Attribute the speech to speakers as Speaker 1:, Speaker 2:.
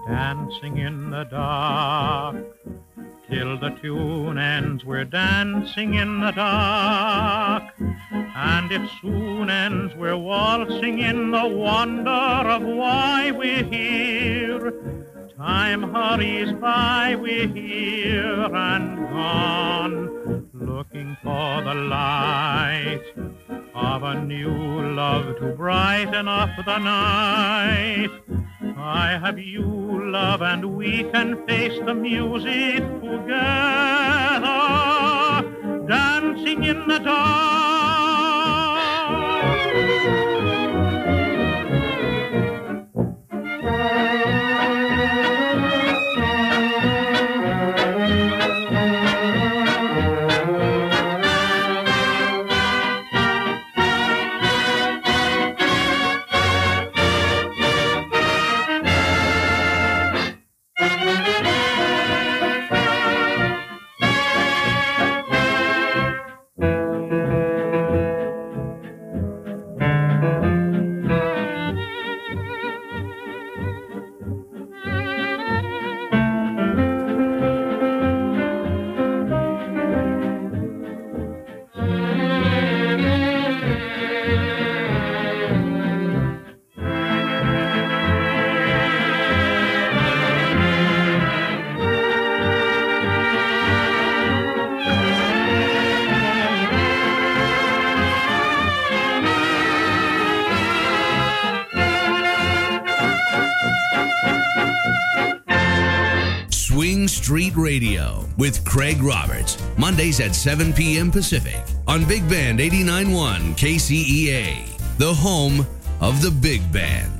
Speaker 1: dancing in the dark. Till the tune ends, we're dancing in the dark. And it soon ends, we're waltzing in the wonder of why we're here. Time hurries by, we're here and gone, looking for the light of a new love to brighten up the night. I have you, love, and we can face the music together, dancing in the dark.
Speaker 2: Street Radio with Craig Roberts, Mondays at 7 p.m. Pacific on Big Band 89.1 KCEA, the home of the Big Band.